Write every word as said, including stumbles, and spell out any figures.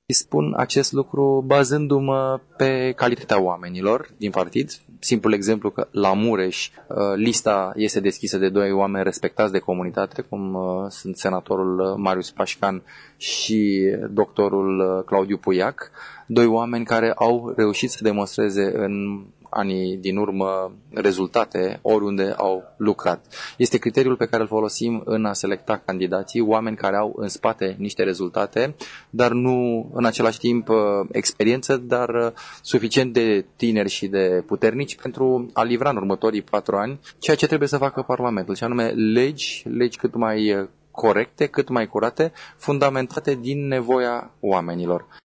Spun acest lucru bazându-mă pe calitatea oamenilor din partid. Simplul exemplu că la Mureș lista este deschisă de doi oameni respectați de comunitate, cum sunt senatorul Marius Pașcan și doctorul Claudiu Puiac, doi oameni care au reușit să demonstreze în anii din urmă rezultate oriunde au lucrat. Este criteriul pe care îl folosim în a selecta candidații, oameni care au în spate niște rezultate, dar nu în același timp experiență, dar suficient de tineri și de puternici pentru a livra în următorii patru ani ceea ce trebuie să facă Parlamentul, și anume legi, legi cât mai corecte, cât mai curate, fundamentate din nevoia oamenilor.